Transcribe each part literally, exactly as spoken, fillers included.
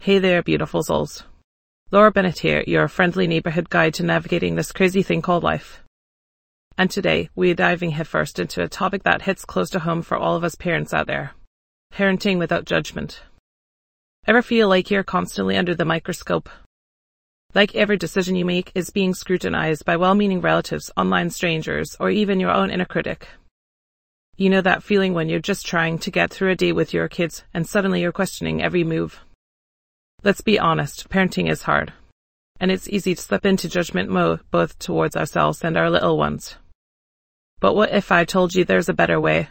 Hey there, beautiful souls. Laura Bennett here, your friendly neighborhood guide to navigating this crazy thing called life. And today, we're diving headfirst into a topic that hits close to home for all of us parents out there. Parenting without judgment. Ever feel like you're constantly under the microscope? Like every decision you make is being scrutinized by well-meaning relatives, online strangers, or even your own inner critic. You know that feeling when you're just trying to get through a day with your kids and suddenly you're questioning every move. Let's be honest, parenting is hard. And it's easy to slip into judgment mode both towards ourselves and our little ones. But what if I told you there's a better way?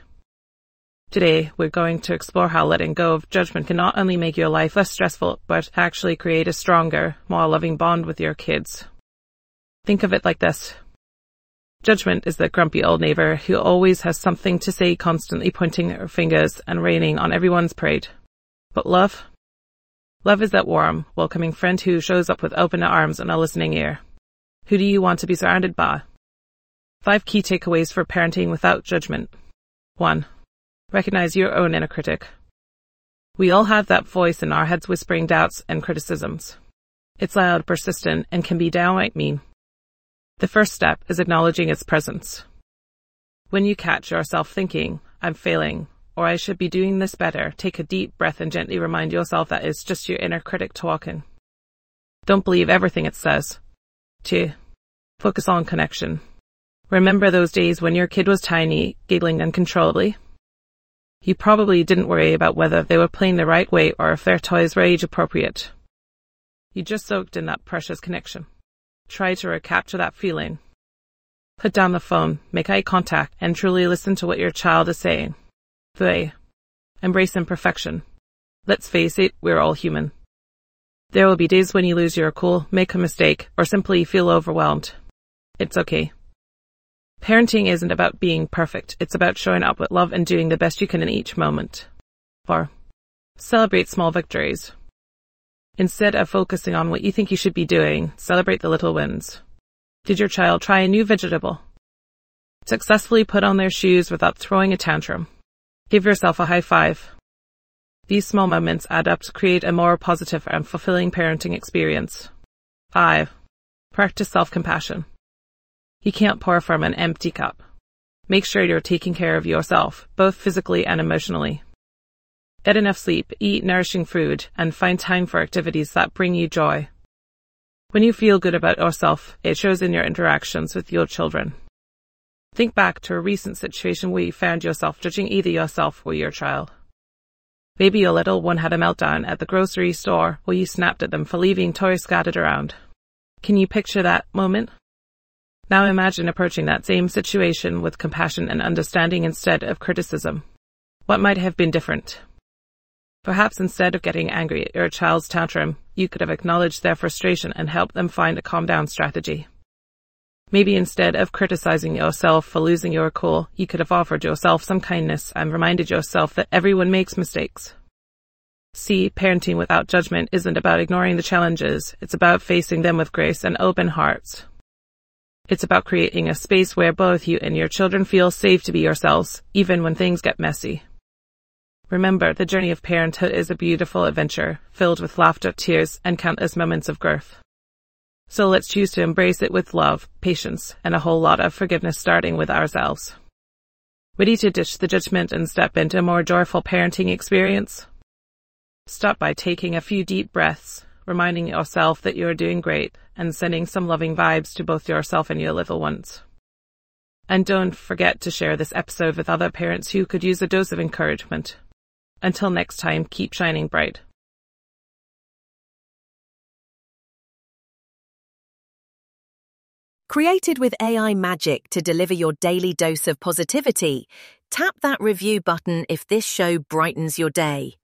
Today, we're going to explore how letting go of judgment can not only make your life less stressful, but actually create a stronger, more loving bond with your kids. Think of it like this. Judgment is the grumpy old neighbor who always has something to say, constantly pointing her fingers and raining on everyone's parade. But love? Love is that warm, welcoming friend who shows up with open arms and a listening ear. Who do you want to be surrounded by? Five key takeaways for parenting without judgment. One. Recognize your own inner critic. We all have that voice in our heads whispering doubts and criticisms. It's loud, persistent, and can be downright mean. The first step is acknowledging its presence. When you catch yourself thinking, I'm failing, or I should be doing this better, take a deep breath and gently remind yourself that it's just your inner critic talking. Don't believe everything it says. Two. Focus on connection. Remember those days when your kid was tiny, giggling uncontrollably? You probably didn't worry about whether they were playing the right way or if their toys were age appropriate. You just soaked in that precious connection. Try to recapture that feeling. Put down the phone, make eye contact, and truly listen to what your child is saying. Three. Embrace imperfection. Let's face it, we're all human. There will be days when you lose your cool, make a mistake, or simply feel overwhelmed. It's okay. Parenting isn't about being perfect, it's about showing up with love and doing the best you can in each moment. Four. Celebrate small victories. Instead of focusing on what you think you should be doing, celebrate the little wins. Did your child try a new vegetable? Successfully put on their shoes without throwing a tantrum? Give yourself a high five. These small moments add up to create a more positive and fulfilling parenting experience. Five. Practice self-compassion. You can't pour from an empty cup. Make sure you're taking care of yourself, both physically and emotionally. Get enough sleep, eat nourishing food, and find time for activities that bring you joy. When you feel good about yourself, it shows in your interactions with your children. Think back to a recent situation where you found yourself judging either yourself or your child. Maybe your little one had a meltdown at the grocery store or you snapped at them for leaving toys scattered around. Can you picture that moment? Now imagine approaching that same situation with compassion and understanding instead of criticism. What might have been different? Perhaps instead of getting angry at your child's tantrum, you could have acknowledged their frustration and helped them find a calm-down strategy. Maybe instead of criticizing yourself for losing your cool, you could have offered yourself some kindness and reminded yourself that everyone makes mistakes. See, parenting without judgment isn't about ignoring the challenges, it's about facing them with grace and open hearts. It's about creating a space where both you and your children feel safe to be yourselves, even when things get messy. Remember, the journey of parenthood is a beautiful adventure, filled with laughter, tears, and countless moments of growth. So let's choose to embrace it with love, patience, and a whole lot of forgiveness, starting with ourselves. Ready to ditch the judgment and step into a more joyful parenting experience? Start by taking a few deep breaths, reminding yourself that you're doing great, and sending some loving vibes to both yourself and your little ones. And don't forget to share this episode with other parents who could use a dose of encouragement. Until next time, keep shining bright. Created with A I magic to deliver your daily dose of positivity, tap that review button if this show brightens your day.